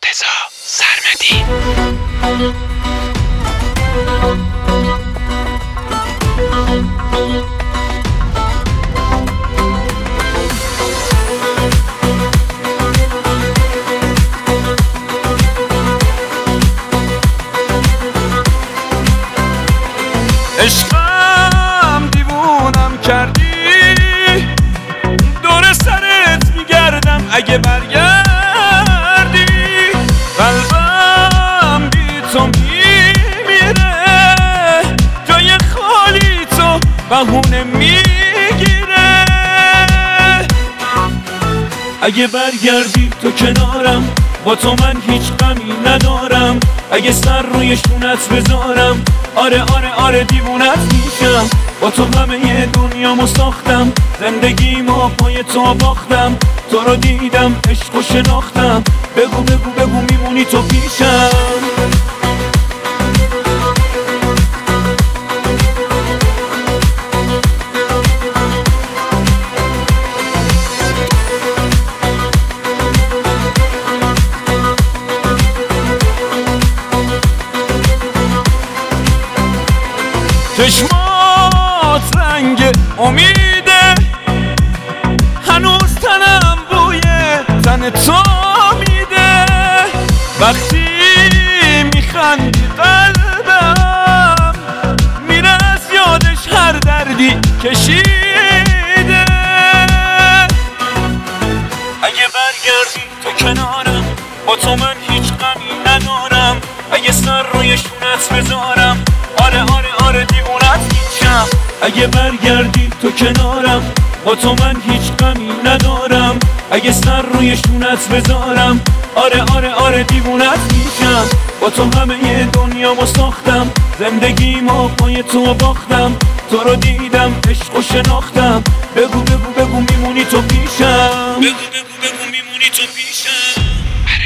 رضا سرمدی. عشقم دیوونم کردی، دور سرت میگردم اگه برگردی. قلبم بی تو میمیره، جای خالی تو بهونه میگیره. اگه برگردی تو کنارم، با تو من هیچ غمی ندارم. اگه سر روی شونت بذارم، آره آره آره دیوونت میشم. با تو همه دنیامو ساختم، زندگیمو پای تو باختم. تو رو دیدم عشقو شناختم، بگو بگو بگو میمونی تو پیشم. چشمات رنگ امیده، هنوز تنم بوی تن تو میده. وقتی میخندی قلبم میره از یادش هر دردی کشیده. اگه برگردی تو کنارم، با تو من هیچ غمی ندارم. اگه سر روی شونت بذارم، آره آره آره دیوونت میشم. اگه برگردی تو کنارم، با تو من هیچ غمی ندارم. اگه سر روی شونت بذارم، آره آره آره دیوونت میشم. با تو همه دنیامو ساختم، زندگیمو پای تو باختم. تو رو دیدم عشقو شناختم، بگو بگو بگو میمونی تو پیشم. بگو بگو بگو میمونی تو پیشم.